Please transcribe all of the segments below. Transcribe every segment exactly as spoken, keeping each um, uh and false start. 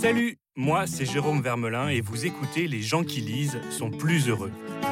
Salut, moi c'est Jérôme Vermelin et vous écoutez Les gens qui lisent sont plus heureux.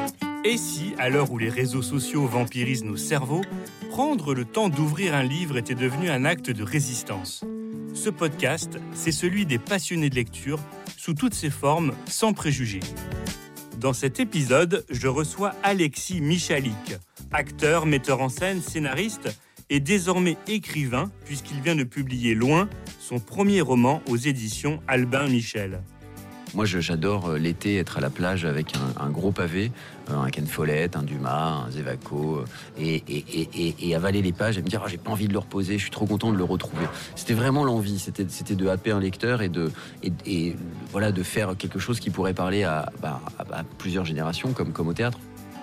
Et si, à l'heure où les réseaux sociaux vampirisent nos cerveaux, prendre le temps d'ouvrir un livre était devenu un acte de résistance? Ce podcast, c'est celui des passionnés de lecture, sous toutes ses formes, sans préjugés. Dans cet épisode, je reçois Alexis Michalik, acteur, metteur en scène, scénariste et désormais écrivain, puisqu'il vient de publier Loin, son premier roman aux éditions Albin Michel. Moi, je, j'adore l'été être à la plage avec un, un gros pavé, un Ken Follett, un Dumas, un Zévaco, et, et, et, et, et avaler les pages et me dire oh, j'ai pas envie de le reposer, je suis trop content de le retrouver. C'était vraiment l'envie, c'était, c'était de happer un lecteur et de, et, et, voilà, de faire quelque chose qui pourrait parler à, bah, à, à plusieurs générations, comme, comme au théâtre.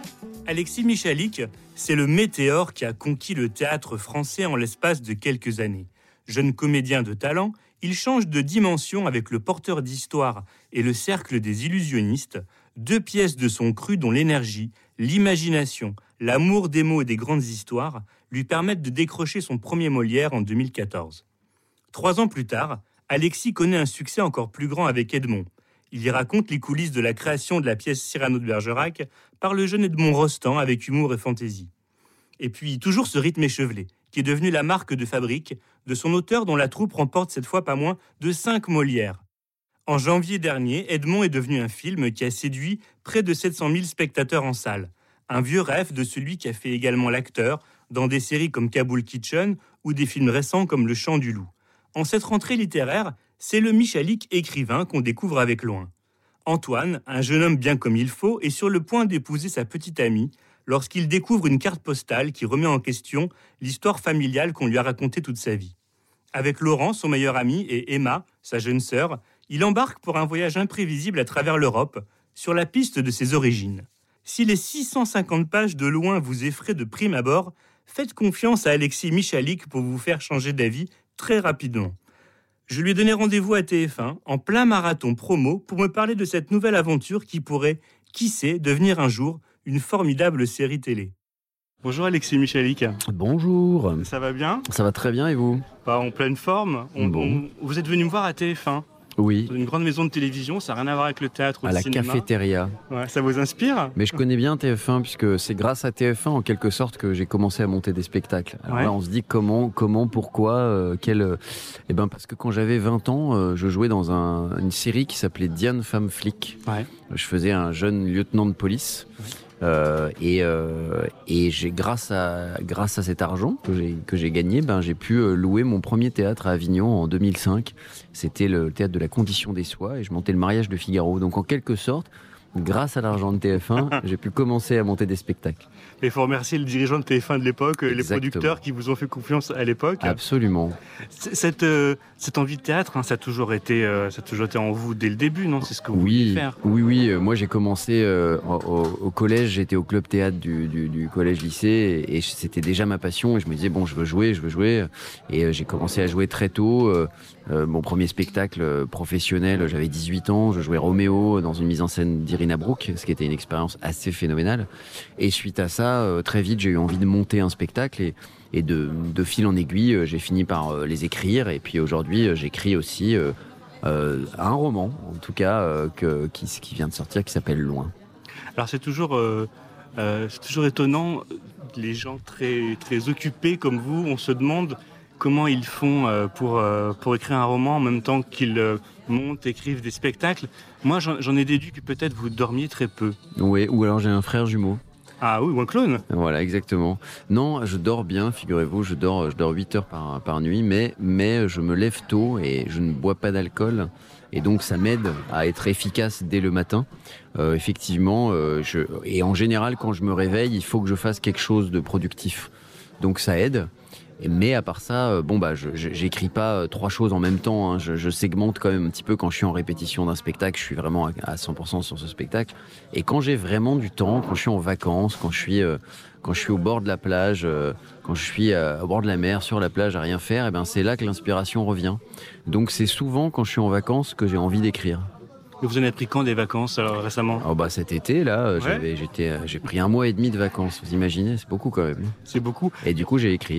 Alexis Michalik, c'est le météore qui a conquis le théâtre français en l'espace de quelques années. Jeune comédien de talent, il change de dimension avec Le Porteur d'Histoire et Le Cercle des Illusionnistes, deux pièces de son cru dont l'énergie, l'imagination, l'amour des mots et des grandes histoires lui permettent de décrocher son premier Molière en deux mille quatorze. Trois ans plus tard, Alexis connaît un succès encore plus grand avec Edmond. Il y raconte les coulisses de la création de la pièce Cyrano de Bergerac par le jeune Edmond Rostand avec humour et fantaisie. Et puis, toujours ce rythme échevelé, qui est devenu la marque de fabrique de son auteur dont la troupe remporte cette fois pas moins de cinq Molières. En janvier dernier, Edmond est devenu un film qui a séduit près de sept cent mille spectateurs en salle. Un vieux rêve de celui qui a fait également l'acteur dans des séries comme Kaboul Kitchen ou des films récents comme Le Chant du Loup. En cette rentrée littéraire, c'est le Michalik écrivain qu'on découvre avec Loin. Antoine, un jeune homme bien comme il faut, est sur le point d'épouser sa petite amie lorsqu'il découvre une carte postale qui remet en question l'histoire familiale qu'on lui a racontée toute sa vie. Avec Laurent, son meilleur ami, et Emma, sa jeune sœur, il embarque pour un voyage imprévisible à travers l'Europe, sur la piste de ses origines. Si les six cent cinquante pages de Loin vous effraient de prime abord, faites confiance à Alexis Michalik pour vous faire changer d'avis très rapidement. Je lui ai donné rendez-vous à T F un, en plein marathon promo, pour me parler de cette nouvelle aventure qui pourrait, qui sait, devenir un jour une formidable série télé. Bonjour Alexis Michalik. Bonjour. Ça va bien ? Ça va très bien et vous ? Bah, en pleine forme. On, bon. on, vous êtes venu me voir à T F un. Oui. Dans une grande maison de télévision, ça n'a rien à voir avec le théâtre ou à le la cinéma. cafétéria. Ouais, ça vous inspire ? Mais je connais bien T F un puisque c'est grâce à T F un en quelque sorte que j'ai commencé à monter des spectacles. Alors ouais. là, on se dit comment, comment, pourquoi, euh, quel. Euh... Eh ben parce que quand j'avais vingt ans, euh, je jouais dans un, une série qui s'appelait Diane femme flic. Ouais. Je faisais un jeune lieutenant de police. Ouais. Euh, et, euh, et j'ai grâce à grâce à cet argent que j'ai que j'ai gagné, ben j'ai pu louer mon premier théâtre à Avignon en deux mille cinq. C'était le théâtre de la Condition des Soies et je montais le mariage de Figaro. Donc en quelque sorte, grâce à l'argent de T F un, j'ai pu commencer à monter des spectacles. Il faut remercier le dirigeant de T F un de l'époque, Exactement. Les producteurs qui vous ont fait confiance à l'époque. Absolument. Cette, euh, cette envie de théâtre, hein, ça, a toujours été, euh, ça a toujours été en vous dès le début, non ? C'est ce que vous oui, vouliez faire. Oui, oui. Euh, moi, j'ai commencé euh, au, au collège. J'étais au club théâtre du, du, du collège-lycée et, et c'était déjà ma passion. Et je me disais, bon, je veux jouer, je veux jouer. Et euh, j'ai commencé à jouer très tôt. Euh, euh, mon premier spectacle professionnel, j'avais dix-huit ans. Je jouais Roméo dans une mise en scène d'Irina Brooke, ce qui était une expérience assez phénoménale. Et suite à ça, euh, très vite, j'ai eu envie de monter un spectacle et, et de, de fil en aiguille, euh, j'ai fini par euh, les écrire. Et puis aujourd'hui, euh, j'écris aussi euh, euh, un roman, en tout cas, euh, que, qui, qui vient de sortir, qui s'appelle Loin. Alors c'est toujours, euh, euh, c'est toujours étonnant, les gens très, très occupés comme vous, on se demande comment ils font euh, pour, euh, pour écrire un roman en même temps qu'ils euh, montent, écrivent des spectacles. Moi, j'en, j'en ai déduit que peut-être vous dormiez très peu. Oui, ou alors j'ai un frère jumeau. Ah oui, ou un clone. Voilà, exactement. Non, je dors bien, figurez-vous, je dors, je dors huit heures par, par nuit, mais, mais je me lève tôt et je ne bois pas d'alcool. Et donc, ça m'aide à être efficace dès le matin. Euh, effectivement, euh, je, et en général, quand je me réveille, il faut que je fasse quelque chose de productif. Donc, ça aide. Mais à part ça, bon bah, je, je, j'écris pas trois choses en même temps. Hein. Je, je segmente quand même un petit peu quand je suis en répétition d'un spectacle. Je suis vraiment à, à cent pour cent sur ce spectacle. Et quand j'ai vraiment du temps, quand je suis en vacances, quand je suis, euh, quand je suis au bord de la plage, euh, quand je suis euh, au bord de la mer, sur la plage à rien faire, et ben c'est là que l'inspiration revient. Donc c'est souvent quand je suis en vacances que j'ai envie d'écrire. Et vous en avez pris quand des vacances alors, récemment ? Oh bah cet été là, ouais. j'avais, j'étais, j'ai pris un mois et demi de vacances. Vous imaginez, c'est beaucoup quand même. C'est beaucoup. Et du coup j'ai écrit.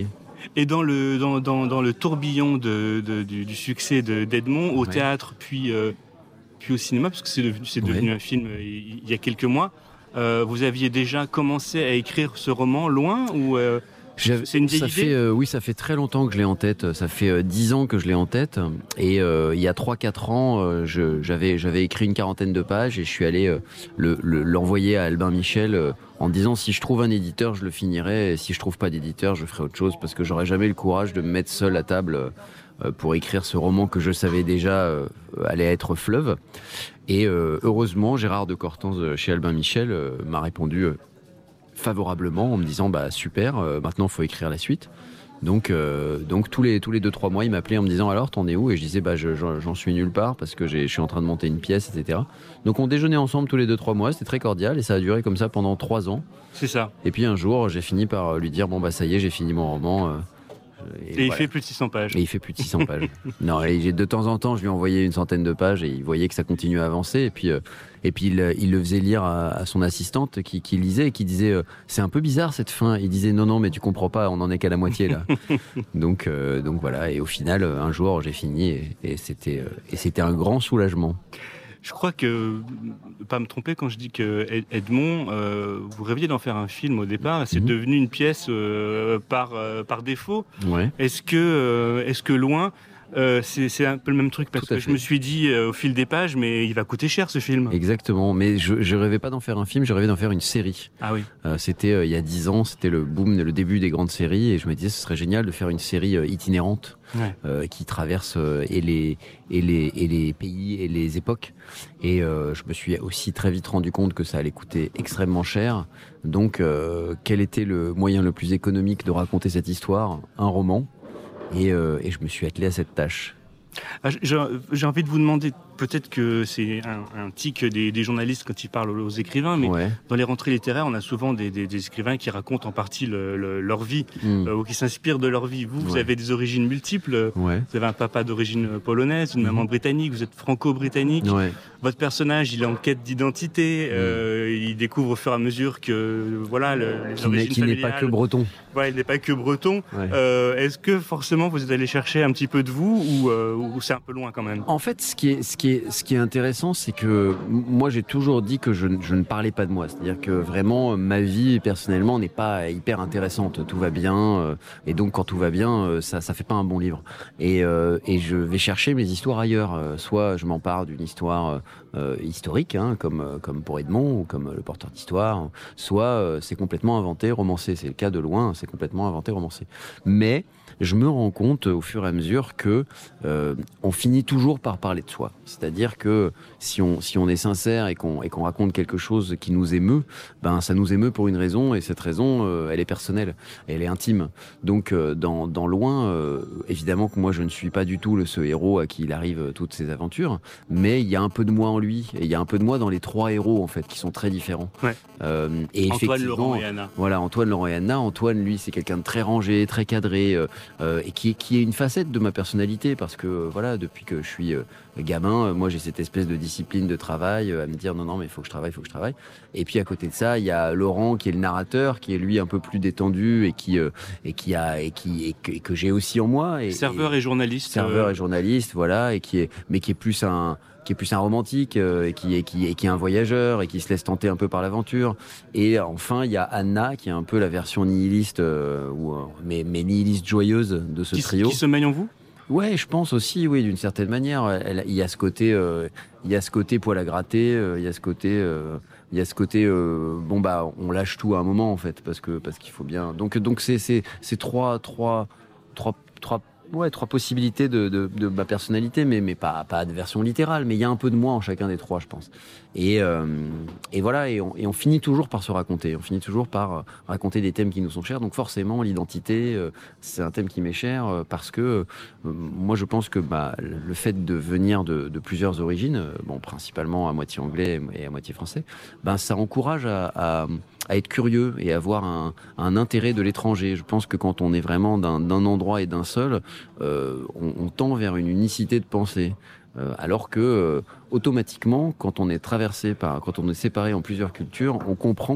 Et dans le, dans, dans, dans le tourbillon de, de, du, du succès de, d'Edmond, au Ouais. théâtre, puis, euh, puis au cinéma, parce que c'est devenu, c'est devenu Ouais. un film euh, il il y a quelques mois, euh, vous aviez déjà commencé à écrire ce roman loin ou euh, J'avais- c'est une vieille ça idée fait, euh, oui, ça fait très longtemps que je l'ai en tête. Ça fait euh, dix ans que je l'ai en tête. Et euh, il y a trois quatre ans, euh, je- j'avais, j'avais écrit une quarantaine de pages et je suis allé euh, le, le- l'envoyer à Albin Michel euh, en disant si je trouve un éditeur, je le finirai. Et si je trouve pas d'éditeur, je ferai autre chose parce que j'aurais jamais le courage de me mettre seul à table euh, pour écrire ce roman que je savais déjà euh, allait être fleuve. Et euh, heureusement, Gérard de Cortance euh, chez Albin Michel euh, m'a répondu euh, favorablement en me disant bah super, euh, maintenant faut écrire la suite. Donc, euh, donc tous les tous les deux trois mois, il m'appelait en me disant alors t'en es où, et je disais bah je, j'en, j'en suis nulle part parce que j'ai, je suis en train de monter une pièce, et cetera. Donc on déjeunait ensemble tous les deux trois mois, c'était très cordial et ça a duré comme ça pendant trois ans. C'est ça. Et puis un jour, j'ai fini par lui dire bon bah ça y est, j'ai fini mon roman. euh, Et, et il voilà. fait plus de six cents pages. Et il fait plus de six cents pages. Non, et j'ai- de temps en temps, je lui envoyais une centaine de pages et il voyait que ça continuait à avancer. Et puis, euh, et puis il, il le faisait lire à, à son assistante qui, qui lisait et qui disait euh, c'est un peu bizarre cette fin. Il disait non, non, mais tu comprends pas, on en est qu'à la moitié là. donc, euh, donc voilà. Et au final, un jour, j'ai fini et, et c'était, euh, et c'était un grand soulagement. Je crois que, pas me tromper quand je dis que Ed- Edmond, euh, vous rêviez d'en faire un film au départ, et c'est Mhm. devenu une pièce euh, par, euh, par défaut. Ouais. Est-ce que, euh, est-ce que loin, euh, c'est, c'est un peu le même truc parce Tout à que je fait. me suis dit euh, au fil des pages, mais il va coûter cher ce film. Exactement. Mais je, je rêvais pas d'en faire un film, je rêvais d'en faire une série. Ah oui. Euh, c'était euh, il y a dix ans, c'était le boom, le début des grandes séries, et je me disais ce serait génial de faire une série euh, itinérante Ouais. euh, qui traverse euh, et les et les et les pays et les époques. Et euh, je me suis aussi très vite rendu compte que ça allait coûter extrêmement cher. Donc, euh, quel était le moyen le plus économique de raconter cette histoire? Un roman. Et, euh, et je me suis attelé à cette tâche. Ah, j'ai, j'ai envie de vous demander, peut-être que c'est un, un tic des, des journalistes quand ils parlent aux écrivains, mais Ouais. dans les rentrées littéraires, on a souvent des, des, des écrivains qui racontent en partie le, le, leur vie, Mm. euh, ou qui s'inspirent de leur vie. Vous, vous Ouais. avez des origines multiples. Ouais. Vous avez un papa d'origine polonaise, une maman britannique, vous êtes franco-britannique. Ouais. Votre personnage, il est en quête d'identité. Euh, il découvre au fur et à mesure que voilà, le, les Qui n'est, origines qui n'est pas familiales. que breton. Voilà, il n'est pas que breton. Ouais. Euh, est-ce que forcément vous êtes allé chercher un petit peu de vous ou, euh, ou c'est un peu loin quand même? En fait, ce qui est, ce qui est, ce qui est intéressant, c'est que m- moi, j'ai toujours dit que je, ne- je ne parlais pas de moi. C'est-à-dire que vraiment, ma vie personnellement n'est pas hyper intéressante. Tout va bien, euh, et donc quand tout va bien, euh, ça, ça fait pas un bon livre. Et, euh, et je vais chercher mes histoires ailleurs. Euh, Soit je m'empare d'une histoire euh, historique, hein, comme euh, comme pour Edmond ou comme euh, le porteur d'histoire. Soit euh, c'est complètement inventé, romancé. C'est le cas de Loin. C'est complètement inventé, romancé. Mais je me rends compte au fur et à mesure que euh, on finit toujours par parler de soi. C'est-à-dire que si on, si on est sincère et qu'on, et qu'on raconte quelque chose qui nous émeut, ben ça nous émeut pour une raison, et cette raison, euh, elle est personnelle, elle est intime. Donc euh, dans, dans Loin, euh, évidemment que moi je ne suis pas du tout le, ce héros à qui il arrive toutes ces aventures, mais il y a un peu de moi en lui, et il y a un peu de moi dans les trois héros en fait, qui sont très différents. Ouais. Euh, et Antoine, effectivement, Laurent et Anna. voilà, Antoine, Laurent et Anna. Antoine, lui, c'est quelqu'un de très rangé, très cadré, euh, euh, et qui, qui est une facette de ma personnalité, parce que euh, voilà, depuis que je suis euh, gamin, euh, moi j'ai cette espèce de discipline de travail, euh, à me dire non, non, mais il faut que je travaille, il faut que je travaille. Et puis à côté de ça, il y a Laurent qui est le narrateur, qui est lui un peu plus détendu et qui euh, et qui a et qui et que, et que j'ai aussi en moi. Et, Serveur et, journaliste. serveur euh, et journaliste, voilà, et qui est mais qui est plus un qui est plus un romantique, euh, et qui est qui est qui est un voyageur et qui se laisse tenter un peu par l'aventure. Et enfin, il y a Anna qui est un peu la version nihiliste, euh, ou euh, mais mais nihiliste joyeuse de ce qui, trio. qui se mêle en vous? Ouais, je pense aussi, oui, d'une certaine manière. Elle- Il y a ce côté, euh, il y a ce côté poil à gratter, euh, il y a ce côté, euh, il y a ce côté, euh, bon bah, on lâche tout à un moment en fait, parce que parce qu'il faut bien. Donc donc c'est c'est c'est trois trois trois trois ouais trois possibilités de de, de ma personnalité, mais mais pas pas de version littérale, mais il y a un peu de moi en chacun des trois, je pense. Et euh, et voilà, et on et on finit toujours par se raconter, on finit toujours par euh, raconter des thèmes qui nous sont chers. Donc forcément, l'identité, euh, c'est un thème qui m'est cher, euh, parce que euh, moi je pense que bah, le fait de venir de, de plusieurs origines, euh, bon principalement à moitié anglais et à moitié français, ben ça encourage à, à, à être curieux et à avoir un, un intérêt de l'étranger. Je pense que quand on est vraiment d'un, d'un endroit et d'un seul, euh, on, on tend vers une unicité de pensée. Euh, alors que euh, automatiquement, quand on est traversé par, quand on est séparé en plusieurs cultures, on comprend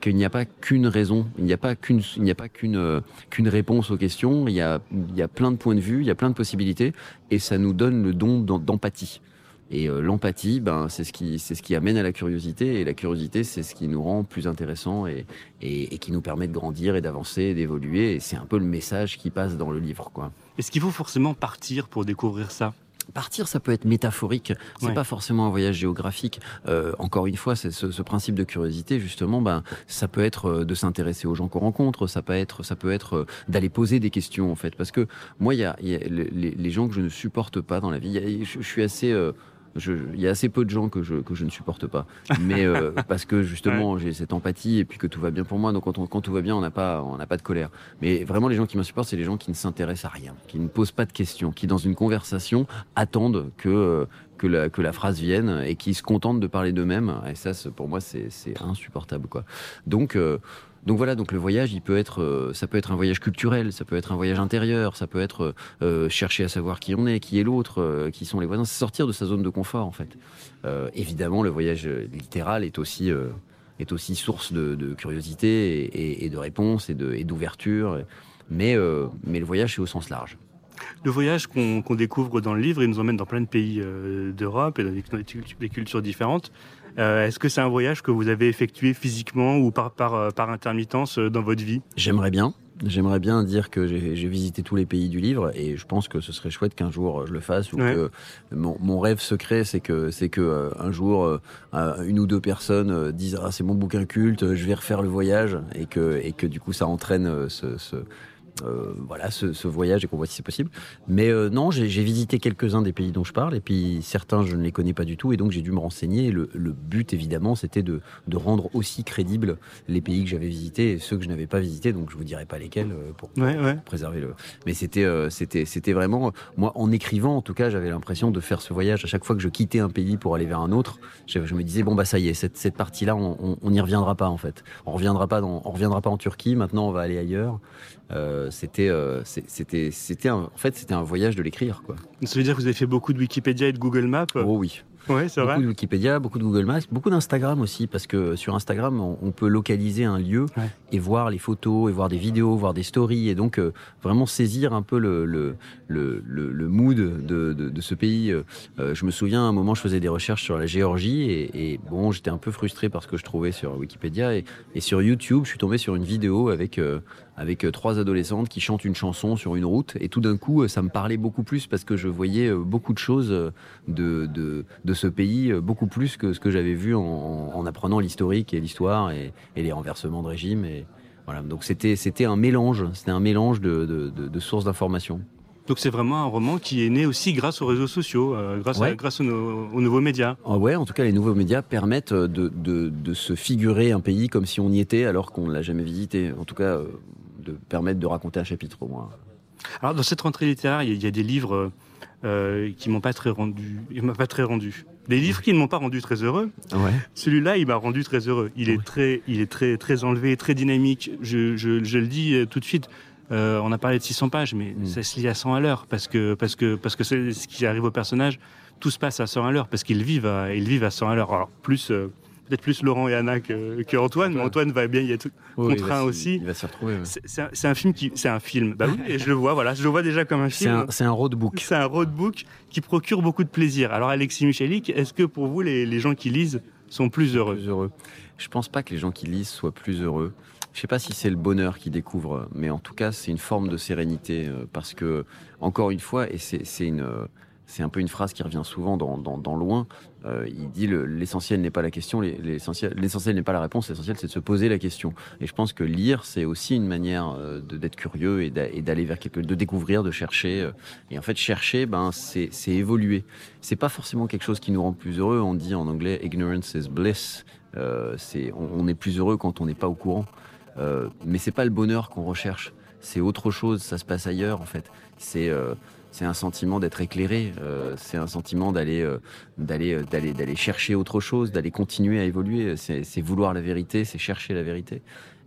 qu'il n'y a pas qu'une raison, il n'y a pas qu'une, il n'y a pas qu'une, euh, qu'une réponse aux questions. Il y a, il y a plein de points de vue, il y a plein de possibilités, et ça nous donne le don d'empathie. Et euh, l'empathie, ben, c'est ce qui, c'est ce qui amène à la curiosité, et la curiosité, c'est ce qui nous rend plus intéressants et, et, et qui nous permet de grandir et d'avancer, et d'évoluer. Et c'est un peu le message qui passe dans le livre, quoi. Est-ce qu'il faut forcément partir pour découvrir ça ? Partir, ça peut être métaphorique, c'est ouais. pas forcément un voyage géographique. Euh, encore une fois, c'est ce, ce principe de curiosité, justement, ben, ça peut être de s'intéresser aux gens qu'on rencontre, ça peut être, ça peut être d'aller poser des questions, en fait. Parce que moi, il y a, y a les, les gens que je ne supporte pas dans la vie, y a, je, je suis assez... Euh, il y a assez peu de gens que je, que je ne supporte pas, mais euh, parce que justement ouais. j'ai cette empathie et puis que tout va bien pour moi, donc quand, on, quand tout va bien on n'a pas, on n'a pas de colère. Mais vraiment les gens qui m'insupportent, c'est les gens qui ne s'intéressent à rien, qui ne posent pas de questions, qui dans une conversation attendent que, euh, que, la, que la phrase vienne et qui se contentent de parler d'eux-mêmes, et ça pour moi c'est, c'est insupportable, quoi. Donc euh, Donc voilà, donc le voyage, il peut être, euh, ça peut être un voyage culturel, ça peut être un voyage intérieur, ça peut être euh, chercher à savoir qui on est, qui est l'autre, euh, qui sont les voisins, c'est sortir de sa zone de confort, en fait. Euh, évidemment, le voyage littéral est aussi, euh, est aussi source de, de curiosité et, et, et de réponses et, de, et d'ouverture, mais, euh, mais le voyage, c'est au sens large. Le voyage qu'on, qu'on découvre dans le livre, il nous emmène dans plein de pays euh, d'Europe et dans des, des cultures différentes. Euh, est-ce que c'est un voyage que vous avez effectué physiquement ou par, par, par intermittence dans votre vie ? J'aimerais bien. J'aimerais bien dire que j'ai, j'ai visité tous les pays du livre et je pense que ce serait chouette qu'un jour je le fasse ou ouais. que mon, mon rêve secret c'est que c'est que euh, un jour euh, une ou deux personnes euh, disent ah c'est mon bouquin culte, je vais refaire le voyage et que et que du coup ça entraîne euh, ce, ce Euh, voilà ce, ce voyage et qu'on voit si c'est possible. Mais euh, non, j'ai, j'ai visité quelques-uns des pays dont je parle et puis certains je ne les connais pas du tout et donc j'ai dû me renseigner. Le, le but évidemment c'était de, de rendre aussi crédibles les pays que j'avais visités et ceux que je n'avais pas visités, donc je vous dirai pas lesquels euh, pour, ouais, pour ouais. préserver le. Mais c'était euh, c'était c'était vraiment moi en écrivant en tout cas j'avais l'impression de faire ce voyage à chaque fois que je quittais un pays pour aller vers un autre. Je, je me disais bon bah ça y est cette cette partie là on on n'y reviendra pas en fait. On reviendra pas dans on reviendra pas en Turquie. Maintenant on va aller ailleurs. Euh, c'était, euh, c'était, c'était un, en fait, c'était un voyage de l'écrire, quoi. Ça veut dire que vous avez fait beaucoup de Wikipédia et de Google Maps ? Oh oui. Ouais, c'est vrai. Beaucoup de Wikipédia, beaucoup de Google Maps, beaucoup d'Instagram aussi, parce que sur Instagram, on, on peut localiser un lieu ouais. et voir les photos, et voir des vidéos, voir des stories, et donc euh, vraiment saisir un peu le, le, le, le, le mood de, de, de ce pays. Euh, je me souviens, à un moment, je faisais des recherches sur la Géorgie, et, et bon, j'étais un peu frustré par ce que je trouvais sur Wikipédia, et, et sur YouTube, je suis tombé sur une vidéo avec... Euh, avec trois adolescentes qui chantent une chanson sur une route et tout d'un coup ça me parlait beaucoup plus parce que je voyais beaucoup de choses de, de, de ce pays, beaucoup plus que ce que j'avais vu en, en apprenant l'historique et l'histoire et, et les renversements de régime et voilà, donc c'était, c'était un mélange c'était un mélange de, de, de, de sources d'informations. Donc c'est vraiment un roman qui est né aussi grâce aux réseaux sociaux, euh, grâce, ouais. à, grâce aux, aux nouveaux médias. Ah ouais, en tout cas les nouveaux médias permettent de, de, de se figurer un pays comme si on y était alors qu'on ne l'a jamais visité. En tout cas, euh, de permettre de raconter un chapitre au moins. Alors dans cette rentrée littéraire, il y, y a des livres euh, qui m'ont pas très rendu, il m'a pas très rendu. Des livres qui ne m'ont pas rendu très heureux. Ouais. Celui-là, il m'a rendu très heureux. Il est ouais. très, il est très, très enlevé, très dynamique. Je, je, je le dis tout de suite. Euh, on a parlé de six cents pages, mais mmh. ça se lit à cent à l'heure parce que parce que parce que c'est ce qui arrive au personnage. Tout se passe à cent à l'heure parce qu'ils vivent à, ils vivent à cent à l'heure. Alors plus euh, peut-être plus Laurent et Anna que, que Antoine, mais Antoine va bien y être oh, contraint il aussi. Il va se retrouver. Ouais. C'est, c'est, un, c'est un film qui, c'est un film. Bah oui, et je le vois. Voilà, je le vois déjà comme un film. C'est un, c'est un roadbook. C'est un roadbook qui procure beaucoup de plaisir. Alors Alexis Michalik, est-ce que pour vous les, les gens qui lisent sont plus heureux ? Plus heureux. Je pense pas que les gens qui lisent soient plus heureux. Je sais pas si c'est le bonheur qu'ils découvrent, mais en tout cas, c'est une forme de sérénité euh, parce que, encore une fois, et c'est, c'est une, euh, c'est un peu une phrase qui revient souvent dans, dans, dans Loin. Euh, il dit le, l'essentiel n'est pas la question, l'essentiel, l'essentiel n'est pas la réponse, l'essentiel c'est de se poser la question. Et je pense que lire, c'est aussi une manière euh, de, d'être curieux et, d'a, et d'aller vers quelque, de découvrir, de chercher. Euh, et en fait, chercher, ben, c'est, c'est évoluer. C'est pas forcément quelque chose qui nous rend plus heureux. On dit en anglais ignorance is bliss. Euh, c'est, on, on est plus heureux quand on n'est pas au courant. Euh, mais c'est pas le bonheur qu'on recherche, c'est autre chose, ça se passe ailleurs en fait. C'est euh, c'est un sentiment d'être éclairé, euh, c'est un sentiment d'aller euh, d'aller euh, d'aller d'aller chercher autre chose, d'aller continuer à évoluer. C'est, c'est vouloir la vérité, c'est chercher la vérité.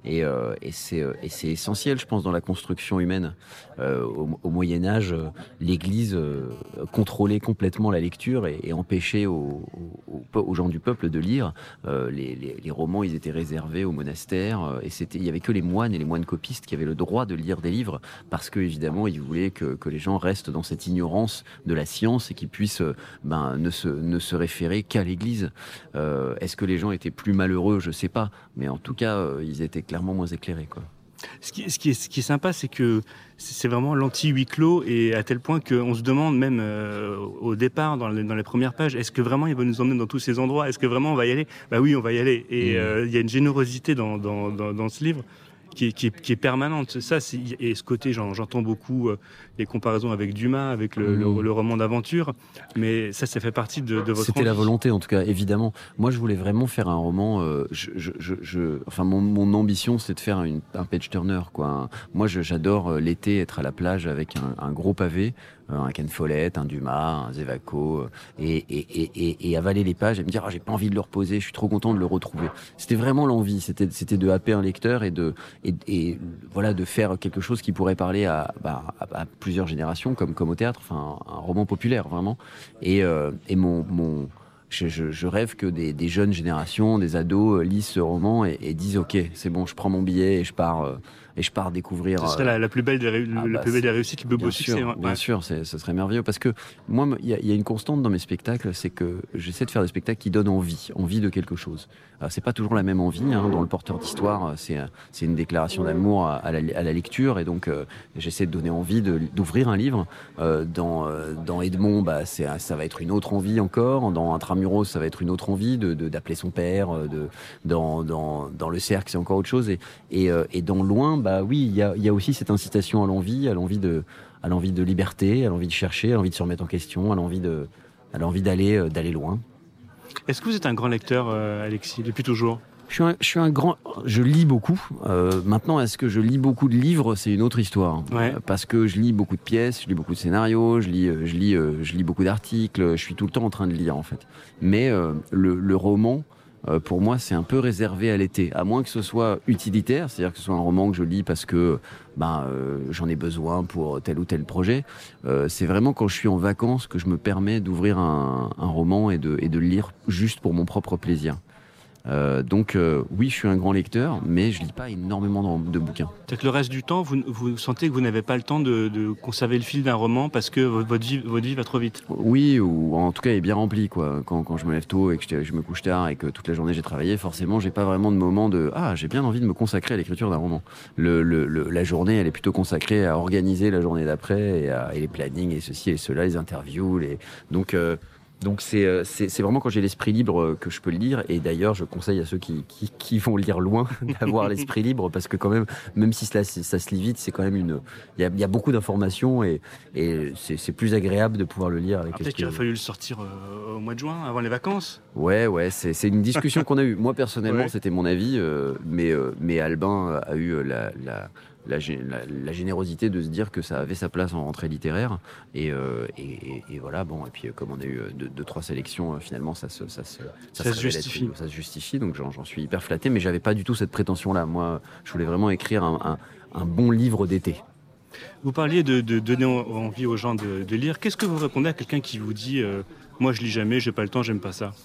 Et, euh, et, c'est, et c'est essentiel, je pense, dans la construction humaine. Euh, au, au Moyen-Âge, l'Église euh, contrôlait complètement la lecture et, et empêchait aux, aux, aux gens du peuple de lire. Euh, les, les, les romans, ils étaient réservés aux monastères, et c'était, il n'y avait que les moines et les moines copistes qui avaient le droit de lire des livres, parce que évidemment, ils voulaient que, que les gens restent dans cette ignorance de la science et qu'ils puissent ben, ne, se, ne se référer qu'à l'Église. Euh, est-ce que les gens étaient plus malheureux? Je ne sais pas, mais en tout cas, euh, ils étaient clairement moins éclairés, quoi. Ce qui, ce, qui est, ce qui est sympa, c'est que c'est vraiment l'anti-huis clos, et à tel point qu'on se demande même euh, au départ, dans les, dans les premières pages, est-ce que vraiment il va nous emmener dans tous ces endroits? Est-ce que vraiment on va y aller? Bah oui, on va y aller. Et il mmh. euh, y a une générosité dans, dans, dans, dans ce livre qui est, qui est, qui est permanente. Ça, c'est, et ce côté, j'en, j'entends beaucoup euh, les comparaisons avec Dumas, avec le, mmh. le, le roman d'aventure, mais ça, ça fait partie de, de votre C'était envie. La volonté, en tout cas, évidemment. Moi, je voulais vraiment faire un roman. Euh, je, je, je, je, enfin, mon, mon ambition, c'est de faire une, un page-turner, quoi. Moi, je, j'adore euh, l'été être à la plage avec un, un gros pavé, euh, un Ken Follett, un Dumas, un Zévaco, euh, et, et, et, et, et avaler les pages et me dire, ah, j'ai pas envie de le reposer, je suis trop content de le retrouver. C'était vraiment l'envie. C'était, c'était de happer un lecteur et de, et, et voilà, de faire quelque chose qui pourrait parler à, bah, à, à plusieurs générations, comme, comme au théâtre, enfin, un, un roman populaire, vraiment. Et, euh, et mon, mon, je, je, je rêve que des, des jeunes générations, des ados, euh, lisent ce roman et, et disent, ok, c'est bon, je prends mon billet et je pars, euh, et je pars découvrir. Ce serait euh, la, la plus belle des, ré... ah, la bah, plus belle des réussites, le plus beau succès. Sûr, ouais. Bien sûr, c'est, ce serait merveilleux, parce que moi, il y, y a une constante dans mes spectacles, c'est que j'essaie de faire des spectacles qui donnent envie, envie de quelque chose. Alors, c'est pas toujours la même envie, hein. Dans Le Porteur d'Histoire, c'est, c'est une déclaration d'amour à, à, la, à la lecture, et donc euh, j'essaie de donner envie de, d'ouvrir un livre. Euh, dans, euh, dans Edmond, bah, c'est, ça va être une autre envie encore. Dans Intramuros, ça va être une autre envie de, de, d'appeler son père. De, dans, dans, dans Le Cercle, c'est encore autre chose. Et, et, euh, et dans Loin, bah oui, il y a, y a aussi cette incitation à l'envie, à l'envie de, à l'envie de liberté, à l'envie de chercher, à l'envie de se remettre en question, à l'envie de, à l'envie d'aller, euh, d'aller loin. Est-ce que vous êtes un grand lecteur, euh, Alexis, depuis toujours? Je suis, un, je suis un grand... Je lis beaucoup. Euh, maintenant, est-ce que je lis beaucoup de livres? C'est une autre histoire. Ouais. Euh, parce que je lis beaucoup de pièces, je lis beaucoup de scénarios, je lis, je lis, euh, je lis beaucoup d'articles. Je suis tout le temps en train de lire, en fait. Mais euh, le, le roman, euh, pour moi, c'est un peu réservé à l'été. À moins que ce soit utilitaire, c'est-à-dire que ce soit un roman que je lis parce que ben, euh, j'en ai besoin pour tel ou tel projet. Euh, c'est vraiment quand je suis en vacances que je me permets d'ouvrir un, un roman et de, et de le lire juste pour mon propre plaisir. Euh, donc euh, oui, je suis un grand lecteur, mais je lis pas énormément de, de bouquins. C'est-à-dire que le reste du temps, vous, vous sentez que vous n'avez pas le temps de, de conserver le fil d'un roman parce que votre vie, votre vie va trop vite. Oui, ou en tout cas, elle est bien remplie, quoi. Quand, quand je me lève tôt et que je, je me couche tard et que toute la journée j'ai travaillé, forcément, j'ai pas vraiment de moment de ah, j'ai bien envie de me consacrer à l'écriture d'un roman. Le, le, le, la journée, elle est plutôt consacrée à organiser la journée d'après et, à, et les plannings et ceci et cela, les interviews, les donc. Euh, Donc c'est, c'est, c'est vraiment quand j'ai l'esprit libre que je peux le lire, et d'ailleurs je conseille à ceux qui, qui, qui vont lire loin d'avoir l'esprit libre, parce que quand même, même si ça, ça se lit vite, c'est quand même une... Il y a, il y a beaucoup d'informations et, et c'est, c'est plus agréable de pouvoir le lire avec ah, peut-être qu'il a fallu le sortir euh, au mois de juin, avant les vacances. Ouais, ouais, c'est, c'est une discussion qu'on a eue. Moi personnellement, ouais. C'était mon avis, euh, mais, euh, mais Albin a eu la... la La, la, la générosité de se dire que ça avait sa place en rentrée littéraire, et, euh, et, et, et voilà, bon, et puis comme on a eu deux, deux trois sélections, finalement ça se, ça se, ça ça se, se justifie. Ça se justifie, donc j'en, j'en suis hyper flatté, mais j'avais pas du tout cette prétention-là. Moi, je voulais vraiment écrire un, un, un bon livre d'été. Vous parliez de, de donner envie aux gens de, de lire. Qu'est-ce que vous répondez à quelqu'un qui vous dit euh, moi je lis jamais, j'ai pas le temps, j'aime pas ça?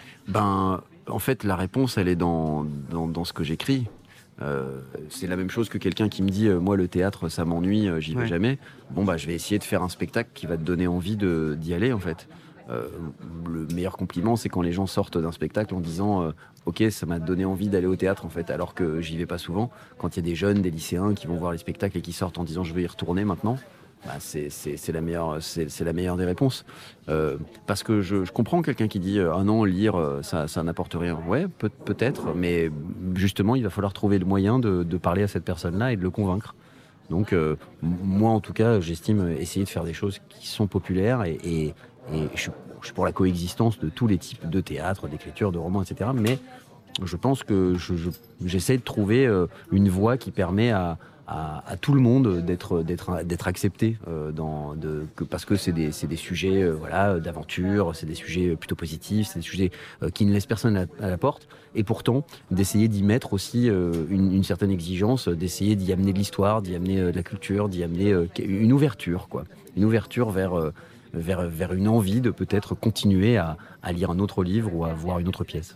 Ben, en fait, la réponse, elle est dans, dans, dans ce que j'écris. Euh, c'est la même chose que quelqu'un qui me dit euh, moi le théâtre ça m'ennuie, euh, j'y vais ouais. jamais. Bon bah je vais essayer de faire un spectacle qui va te donner envie de, d'y aller, en fait. Euh, le meilleur compliment, c'est quand les gens sortent d'un spectacle en disant euh, ok, ça m'a donné envie d'aller au théâtre, en fait, alors que j'y vais pas souvent. Quand il y a des jeunes, des lycéens qui vont voir les spectacles et qui sortent en disant je veux y retourner maintenant, bah c'est, c'est, c'est, la meilleure, c'est, c'est la meilleure des réponses. Euh, parce que je, je comprends quelqu'un qui dit euh, ah non, lire euh, ça, ça n'apporte rien. Ouais, peut, peut-être, mais justement il va falloir trouver le moyen de, de parler à cette personne-là et de le convaincre. Donc euh, moi en tout cas, j'estime essayer de faire des choses qui sont populaires, et, et, et je, suis, je suis pour la coexistence de tous les types de théâtre, d'écriture, de romans, et cetera. Mais je pense que je, je, j'essaie de trouver euh, une voie qui permet à à, à tout le monde d'être, d'être, d'être accepté euh, dans, de, que, parce que c'est des, c'est des sujets euh, voilà, d'aventure, c'est des sujets plutôt positifs, c'est des sujets euh, qui ne laissent personne à, à la porte, et pourtant d'essayer d'y mettre aussi euh, une, une certaine exigence, d'essayer d'y amener de l'histoire, d'y amener euh, de la culture, d'y amener euh, une ouverture, quoi. Une ouverture vers, euh, vers, vers une envie de peut-être continuer à, à lire un autre livre ou à voir une autre pièce.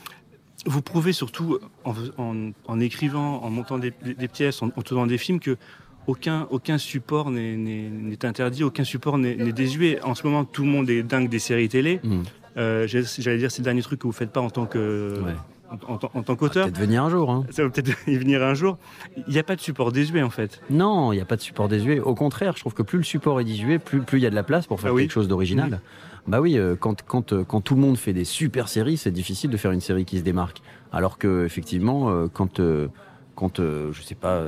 Vous prouvez surtout, en, en, en écrivant, en montant des, des pièces, en, en tournant des films, que aucun, aucun support n'est, n'est, n'est interdit, aucun support n'est, n'est désuet. En ce moment, tout le monde est dingue des séries télé. Mmh. Euh, j'allais dire, c'est le dernier truc que vous ne faites pas en tant que... Ouais. En, en, en tant qu'auteur. Ça va peut-être venir un jour. Hein. Ça va peut-être y venir un jour. Il n'y a pas de support désuet, en fait. Non, il n'y a pas de support désuet. Au contraire, je trouve que plus le support est désuet, plus il y a de la place pour faire ah oui. quelque chose d'original. Mmh. Bah oui, quand, quand, quand tout le monde fait des super séries, c'est difficile de faire une série qui se démarque. Alors que, effectivement, quand, quand je sais pas,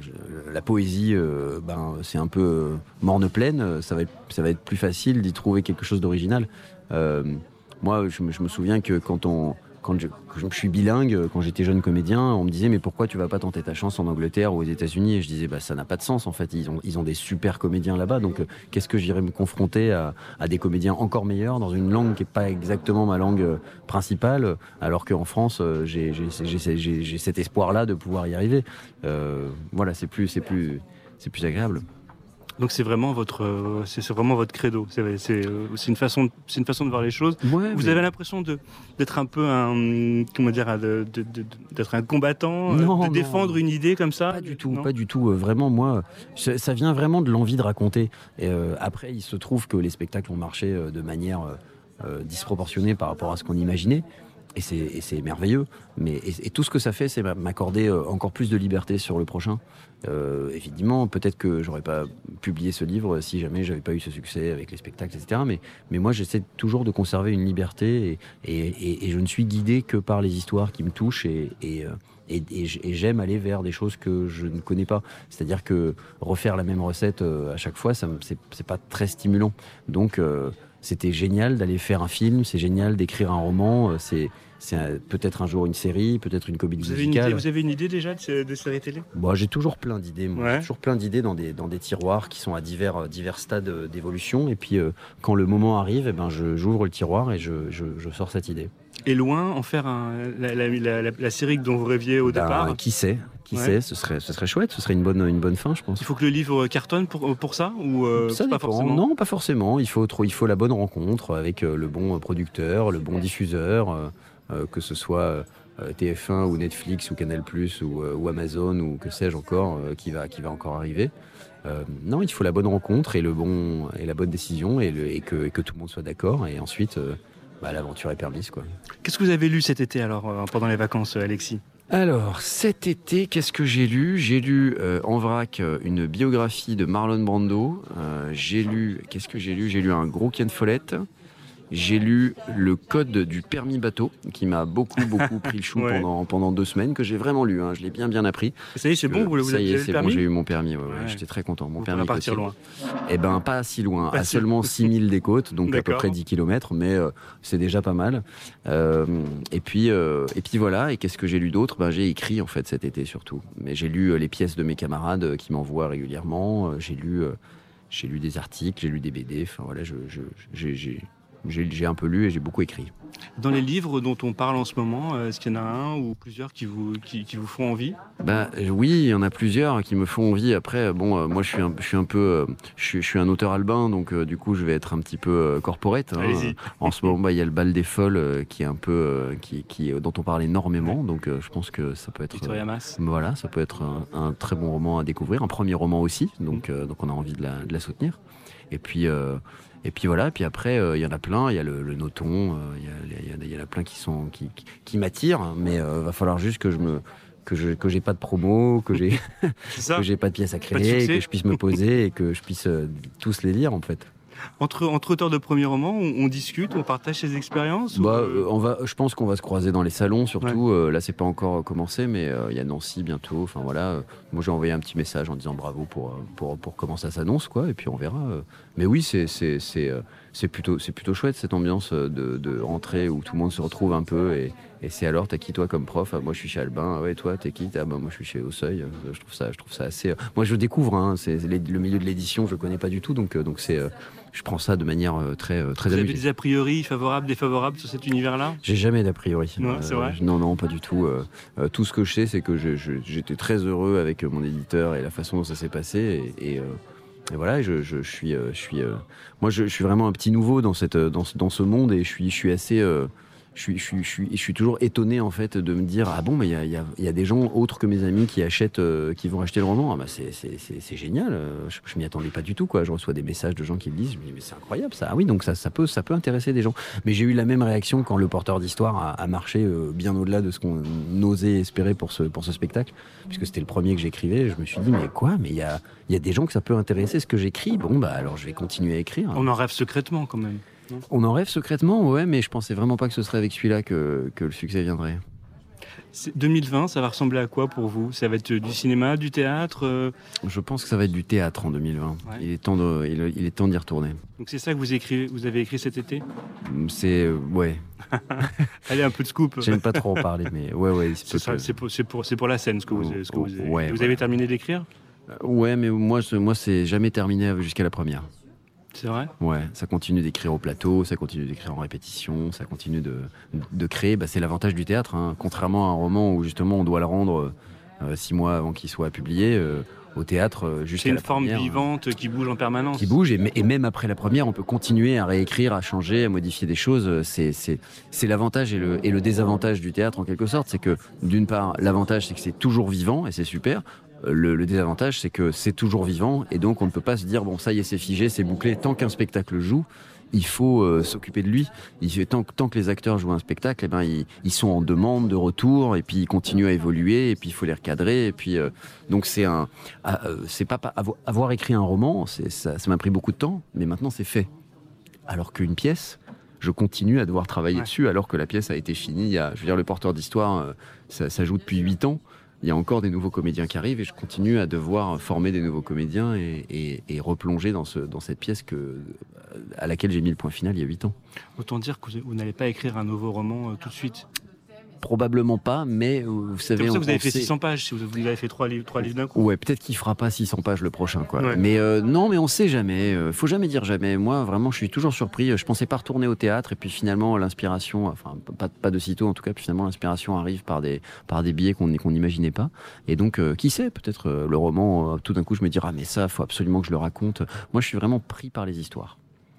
la poésie, ben, c'est un peu morne-pleine, ça va être, ça va être plus facile d'y trouver quelque chose d'original. Euh, moi, je, je me souviens que quand on... Quand je, quand je suis bilingue, quand j'étais jeune comédien, on me disait mais pourquoi tu vas pas tenter ta chance en Angleterre ou aux États-Unis? Et je disais bah ça n'a pas de sens en fait. Ils ont ils ont des super comédiens là-bas, donc euh, qu'est-ce que j'irais me confronter à, à des comédiens encore meilleurs dans une langue qui est pas exactement ma langue euh, principale, alors qu'en France euh, j'ai, j'ai, j'ai, j'ai, j'ai cet espoir-là de pouvoir y arriver. Euh, voilà, c'est plus c'est plus c'est plus agréable. Donc c'est vraiment votre, c'est, c'est vraiment votre credo. C'est, c'est, c'est une façon, de, c'est une façon de voir les choses. Ouais, Vous mais... avez l'impression de d'être un peu un, comment dire, de, de, de, d'être un combattant, non, de non, défendre une idée comme ça. Pas du tout, non pas du tout. Vraiment, moi, ça vient vraiment de l'envie de raconter. Et euh, après, il se trouve que les spectacles ont marché de manière euh, disproportionnée par rapport à ce qu'on imaginait. Et c'est, et c'est merveilleux, mais et, et tout ce que ça fait, c'est m'accorder encore plus de liberté sur le prochain. Euh, évidemment, peut-être que j'aurais pas publié ce livre si jamais j'avais pas eu ce succès avec les spectacles, et cetera. Mais, mais moi, j'essaie toujours de conserver une liberté et, et, et, et je ne suis guidé que par les histoires qui me touchent et, et, et, et, et j'aime aller vers des choses que je ne connais pas. C'est-à-dire que refaire la même recette à chaque fois, ça, c'est, c'est pas très stimulant. Donc, euh, c'était génial d'aller faire un film, c'est génial d'écrire un roman, c'est, c'est un, peut-être un jour une série, peut-être une comédie vous avez musicale. Une idée, vous avez une idée déjà de, de séries télé ? Bon, j'ai toujours plein d'idées, moi. Ouais. J'ai toujours plein d'idées dans des, dans des tiroirs qui sont à divers, divers stades d'évolution. Et puis, euh, quand le moment arrive, eh ben, je, j'ouvre le tiroir et je, je, je sors cette idée. Et loin, en faire un, la, la, la, la, la série dont vous rêviez au ben, départ ? Qui sait ? Qui ouais. sait, ce serait, ce serait chouette, ce serait une bonne, une bonne fin, je pense. Il faut que le livre cartonne pour, pour ça ou euh, ça pas dépend. forcément ? Non, pas forcément. Il faut, il faut la bonne rencontre avec le bon producteur, le bon diffuseur, euh, que ce soit euh, T F un ou Netflix ou Canal plus, ou, euh, ou Amazon ou que sais-je encore, euh, qui, va, qui va encore arriver. Euh, non, il faut la bonne rencontre et, le bon, et la bonne décision et, le, et, que, et que tout le monde soit d'accord. Et ensuite, euh, bah, l'aventure est permise, quoi. Qu'est-ce que vous avez lu cet été alors, euh, pendant les vacances, Alexis ? Alors, cet été, qu'est-ce que j'ai lu ? J'ai lu euh, en vrac euh, une biographie de Marlon Brando. Euh, j'ai lu, qu'est-ce que j'ai lu ? J'ai lu un gros Ken Follett. J'ai lu le code du permis bateau, qui m'a beaucoup, beaucoup pris le chou ouais. pendant, pendant deux semaines, que j'ai vraiment lu. Hein. Je l'ai bien, bien appris. Ça y est, c'est bon, vous, vous ça avez y est, le c'est permis ? bon, j'ai eu mon permis. Ouais, ouais. Ouais. J'étais très content. Mon vous permis partir loin. Eh ben, pas si loin, pas à si seulement six mille des côtes, donc D'accord. à peu près dix kilomètres, mais euh, c'est déjà pas mal. Euh, et puis, euh, et puis voilà. Et qu'est-ce que j'ai lu d'autre ? Ben, j'ai écrit en fait cet été surtout. Mais j'ai lu euh, les pièces de mes camarades euh, qui m'envoient régulièrement. Euh, j'ai lu, euh, j'ai lu des articles, j'ai lu des B D. Enfin voilà, je, je, j'ai, j'ai J'ai, j'ai un peu lu et j'ai beaucoup écrit. Dans les livres dont on parle en ce moment, est-ce qu'il y en a un ou plusieurs qui vous, qui, qui vous font envie ? Bah, oui, il y en a plusieurs qui me font envie. Après, bon, euh, moi je suis un, je suis un peu, euh, je, suis, je suis un auteur albin, donc euh, du coup je vais être un petit peu euh, corporate. Hein. Allez-y. En ce moment, bah, il y a le bal des folles euh, qui est un peu, euh, qui, qui, dont on parle énormément, donc euh, je pense que ça peut être. Victoria Mass. Euh, voilà, ça peut être un, un très bon roman à découvrir, un premier roman aussi, donc, euh, donc on a envie de la, de la soutenir. Et puis. Euh, Et puis voilà, et puis après, il euh, y en a plein, il y a le, le Noton, il euh, y, y, y, y en a plein qui, sont, qui, qui, qui m'attirent, mais il euh, va falloir juste que je me... que je que j'ai pas de promo, que j'ai que j'ai pas de pièces à créer, que je puisse me poser et que je puisse euh, tous les lire en fait. Entre, entre auteurs de premiers romans, on, on discute, on partage ses expériences bah, ou... euh, on va, je pense qu'on va se croiser dans les salons, surtout. Ouais. Euh, là, c'est pas encore commencé, mais il euh, y a Nancy bientôt. Enfin voilà. Euh, moi, j'ai envoyé un petit message en disant bravo pour pour pour comment ça s'annonce, quoi. Et puis on verra. Euh. Mais oui, c'est c'est c'est euh, c'est plutôt c'est plutôt chouette cette ambiance de de rentrée où tout le monde se retrouve un peu. Et, et c'est alors, t'as qui toi comme prof? Ah, moi, je suis chez Albin. Ah, ouais, toi, t'es qui? Ah, bah, moi, je suis chez Au Seuil. Euh, Je trouve ça je trouve ça assez. Euh... Moi, je découvre. Hein, c'est les, le milieu de l'édition, je connais pas du tout, donc euh, donc c'est. Euh, je prends ça de manière euh, très euh, très Vous amusée. avez des a priori favorables, défavorables sur cet univers-là? J'ai jamais d'a priori. Non, c'est vrai. Euh, non, non, pas du tout. Euh, euh, tout ce que je sais, c'est que je, je, j'étais très heureux avec mon éditeur et la façon dont ça s'est passé. Et, et, euh, et voilà, je, je, je suis, euh, je suis. Euh, moi, je, je suis vraiment un petit nouveau dans cette, dans, dans ce monde et je suis, je suis assez. Euh, je suis, je, suis, je, suis, je suis toujours étonné en fait de me dire ah bon mais il y a, y, a, y a des gens autres que mes amis qui achètent, euh, qui vont acheter le roman. Ah bah c'est, c'est, c'est, c'est génial. Je, je m'y attendais pas du tout quoi. Je reçois des messages de gens qui me disent je me dis mais c'est incroyable ça. Ah oui donc ça, ça peut, ça peut intéresser des gens. Mais j'ai eu la même réaction quand Le Porteur d'Histoire a, a marché euh, bien au-delà de ce qu'on osait espérer pour ce, pour ce spectacle, puisque c'était le premier que j'écrivais. Je me suis dit mais quoi mais il y a, y a des gens que ça peut intéresser ce que j'écris. Bon bah alors je vais continuer à écrire. On en rêve secrètement quand même. On en rêve secrètement, ouais, mais je pensais vraiment pas que ce serait avec celui-là que, que le succès viendrait. C'est deux mille vingt, ça va ressembler à quoi pour vous? Ça va être du cinéma, du théâtre euh... Je pense que ça va être du théâtre en deux mille vingt. Ouais. Il est temps de, il, il est temps d'y retourner. Donc c'est ça que vous écrivez, vous avez écrit cet été? C'est euh, ouais. Allez, un peu de scoop. J'aime pas trop en parler, mais ouais, ouais. C'est, ça, que... c'est, pour, c'est, pour, c'est pour la scène ce que vous, ce que vous, avez, ouais, vous ouais. avez terminé d'écrire? euh, Ouais, mais moi, moi, c'est jamais terminé jusqu'à la première. C'est vrai? Ouais, ça continue d'écrire au plateau, ça continue d'écrire en répétition, ça continue de, de créer. Bah, c'est l'avantage du théâtre, hein. Contrairement à un roman où justement on doit le rendre euh, six mois avant qu'il soit publié. Euh, au théâtre, euh, jusqu'à la première. C'est une forme vivante euh, qui bouge en permanence. Qui bouge, et, et même après la première, on peut continuer à réécrire, à changer, à modifier des choses. C'est, c'est, c'est l'avantage et le, et le désavantage du théâtre en quelque sorte. C'est que d'une part, l'avantage c'est que c'est toujours vivant et c'est super. Le, le désavantage, c'est que c'est toujours vivant et donc on ne peut pas se dire bon ça y est c'est figé, c'est bouclé. Tant qu'un spectacle joue, il faut euh, s'occuper de lui. Il, tant, tant que les acteurs jouent un spectacle, eh ben ils, ils sont en demande de retour et puis ils continuent à évoluer et puis il faut les recadrer et puis euh, donc c'est un, euh, c'est pas, pas avoir, avoir écrit un roman, c'est, ça, ça m'a pris beaucoup de temps, mais maintenant c'est fait. Alors qu'une pièce, je continue à devoir travailler ouais. dessus alors que la pièce a été finie. Il y a, je veux dire, Le Porteur d'Histoire, euh, ça, ça joue depuis huit ans. Il y a encore des nouveaux comédiens qui arrivent et je continue à devoir former des nouveaux comédiens et, et, et replonger dans, ce, dans cette pièce que, à laquelle j'ai mis le point final il y a huit ans. Autant dire que vous n'allez pas écrire un nouveau roman euh, tout de suite? Probablement pas, mais vous savez... C'est pour ça que vous avez fait sait... six cents pages, si vous avez fait trois livres, trois livres d'un coup. Ouais, peut-être qu'il fera pas six cents pages le prochain, quoi. Ouais. Mais euh, non, mais on sait jamais. Euh, faut jamais dire jamais. Moi, vraiment, je suis toujours surpris. Je pensais pas retourner au théâtre, et puis finalement, l'inspiration, enfin, pas, pas de sitôt en tout cas, puis finalement, l'inspiration arrive par des, par des biais qu'on qu'on n'imaginait pas. Et donc, euh, qui sait, peut-être euh, le roman, euh, tout d'un coup, je me dirai, ah, mais ça, faut absolument que je le raconte. Moi, je suis vraiment pris par les histoires.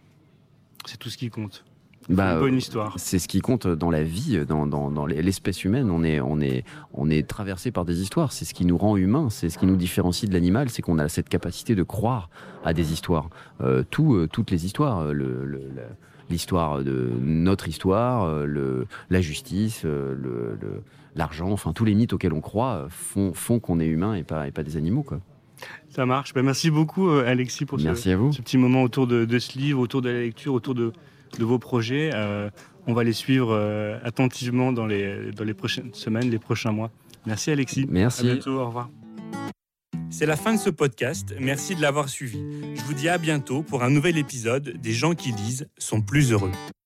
C'est tout ce qui compte. Bah, une bonne histoire. C'est ce qui compte dans la vie, dans, dans, dans l'espèce humaine. On est, on est, on est traversé par des histoires. C'est ce qui nous rend humains. C'est ce qui nous différencie de l'animal. C'est qu'on a cette capacité de croire à des histoires. Euh, tout, euh, toutes les histoires. Le, le, la, l'histoire de notre histoire, le, la justice, le, le, l'argent. Enfin, tous les mythes auxquels on croit font, font qu'on est humain et pas, et pas des animaux, quoi. Ça marche. Ben, merci beaucoup, Alexis, pour merci ce, à vous. ce petit moment autour de, de ce livre, autour de la lecture, autour de de vos projets. Euh, on va les suivre euh, attentivement dans les, dans les prochaines semaines, les prochains mois. Merci Alexis. Merci. À bientôt, au revoir. C'est la fin de ce podcast. Merci de l'avoir suivi. Je vous dis à bientôt pour un nouvel épisode des gens qui lisent sont plus heureux.